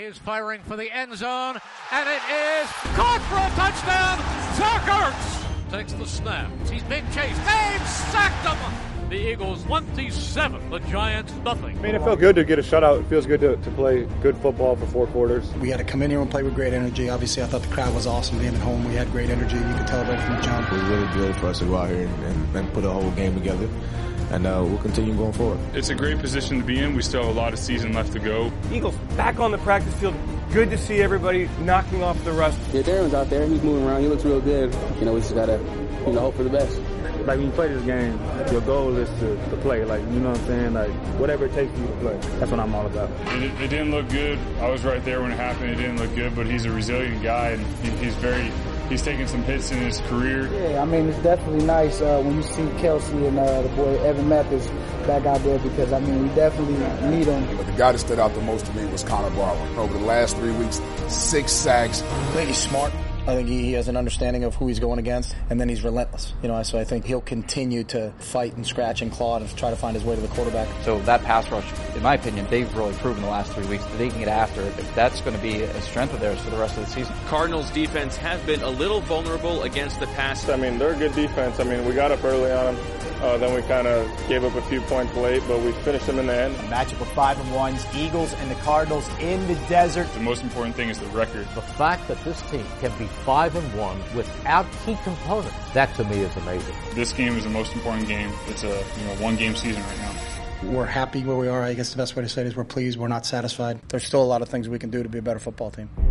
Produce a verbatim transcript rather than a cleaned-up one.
He's firing for the end zone, and it is caught for a touchdown. Zach Ertz takes the snap. He's being chased. They've sacked him. The Eagles twenty-seven, the Giants nothing. I mean, it felt good to get a shutout. It feels good to, to play good football for four quarters. We had to come in here and play with great energy. Obviously, I thought the crowd was awesome. Being at home, we had great energy. You could tell right from the jump. It was really good for us to go out here and, and, and put a whole game together. And uh, we'll continue going forward. It's a great position to be in. We still have a lot of season left to go. Eagles back on the practice field. Good to see everybody knocking off the rust. Yeah, Darren's out there. He's moving around. He looks real good. You know, we just got to, you know, hope for the best. Like, when you play this game, your goal is to, to play. Like, you know what I'm saying? Like, whatever it takes for you to play. That's what I'm all about. It, it didn't look good. I was right there when it happened. It didn't look good, but he's a resilient guy, and he, he's very... He's taken some hits in his career. Yeah, I mean, it's definitely nice uh, when you see Kelsey and uh, the boy Evan Mathis back out there because, I mean, we definitely need them. But the guy that stood out the most to me was Connor Barwin. Over the last three weeks, six sacks. I think he's smart. I think he, he has an understanding of who he's going against, and then he's relentless. You know, so I think he'll continue to fight and scratch and claw and try to find his way to the quarterback. So that pass rush, in my opinion, they've really proven the last three weeks that they can get after it. That's going to be a strength of theirs for the rest of the season. Cardinals defense has been a little vulnerable against the pass. I mean, they're a good defense. I mean, we got up early on them. Uh, then we kind of gave up a few points late, but we finished them in the end. A matchup of five and ones, Eagles and the Cardinals in the desert. The most important thing is the record. The fact that this team can be five and one without key components, that to me is amazing. This game is the most important game. It's a you know one game season right now. We're happy where we are. I guess the best way to say it is we're pleased. We're not satisfied. There's still a lot of things we can do to be a better football team.